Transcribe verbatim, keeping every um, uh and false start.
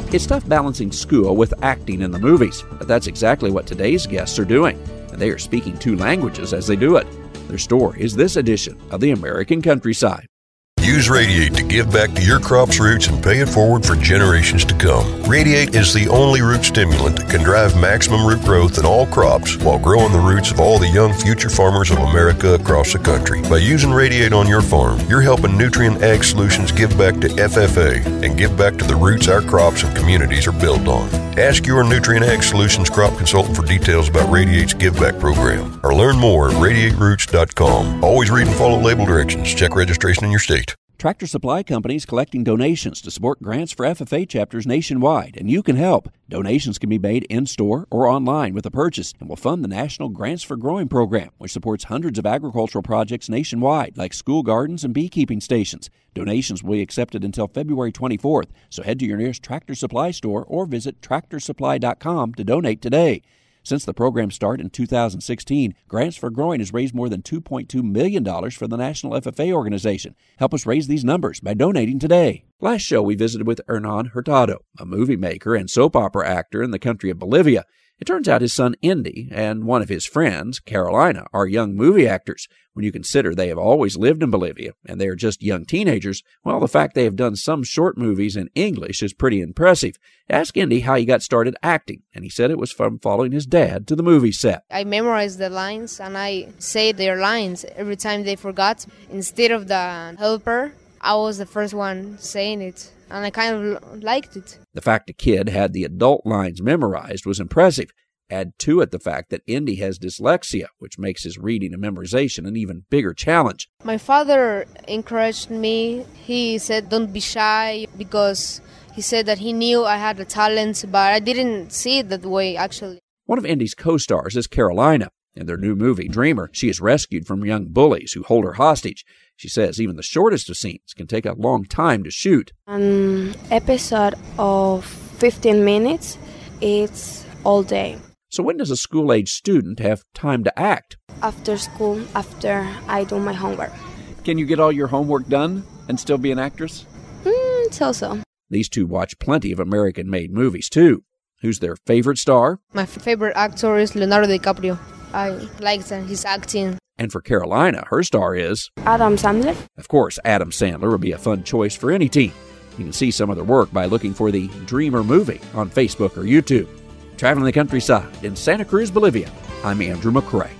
It's tough balancing school with acting in the movies, but that's exactly what today's guests are doing, and they are speaking two languages as they do it. Their story is this edition of The American Countryside. Use Radiate to give back to your crop's roots and pay it forward for generations to come. Radiate is the only root stimulant that can drive maximum root growth in all crops while growing the roots of all the young future farmers of America across the country. By using Radiate on your farm, you're helping Nutrient Ag Solutions give back to F F A and give back to the roots our crops and communities are built on. Ask your Nutrient Ag Solutions crop consultant for details about Radiate's Give Back program or learn more at radiate roots dot com. Always read and follow label directions. Check registration in your state. Tractor Supply Company is collecting donations to support grants for F F A chapters nationwide, and you can help. Donations can be made in-store or online with a purchase and will fund the National Grants for Growing program, which supports hundreds of agricultural projects nationwide, like school gardens and beekeeping stations. Donations will be accepted until February twenty-fourth, so head to your nearest Tractor Supply store or visit tractor supply dot com to donate today. Since the program started in two thousand sixteen, Grants for Growing has raised more than two point two million dollars for the National F F A organization. Help us raise these numbers by donating today. Last show, we visited with Hernan Hurtado, a movie maker and soap opera actor in the country of Bolivia. It turns out his son, Indy, and one of his friends, Carolina, are young movie actors. When you consider they have always lived in Bolivia and they are just young teenagers, well, the fact they have done some short movies in English is pretty impressive. Ask Indy how he got started acting, and he said it was from following his dad to the movie set. I memorized the lines, and I say their lines every time they forgot. Instead of the helper, I was the first one saying it, and I kind of liked it. The fact a kid had the adult lines memorized was impressive. Add to it the fact that Indy has dyslexia, which makes his reading and memorization an even bigger challenge. My father encouraged me. He said, don't be shy, because he said that he knew I had the talent, but I didn't see it that way, actually. One of Indy's co-stars is Carolina. In their new movie, Dreamer, she is rescued from young bullies who hold her hostage. She says even the shortest of scenes can take a long time to shoot. An episode of fifteen minutes, it's all day. So when does a school-age student have time to act? After school, after I do my homework. Can you get all your homework done and still be an actress? Mm, so-so. These two watch plenty of American-made movies, too. Who's their favorite star? My favorite actor is Leonardo DiCaprio. I like his acting. And for Carolina, her star is Adam Sandler. Of course, Adam Sandler would be a fun choice for any team. You can see some of their work by looking for the Dreamer movie on Facebook or YouTube. Traveling the countryside in Santa Cruz, Bolivia, I'm Andrew McCrae.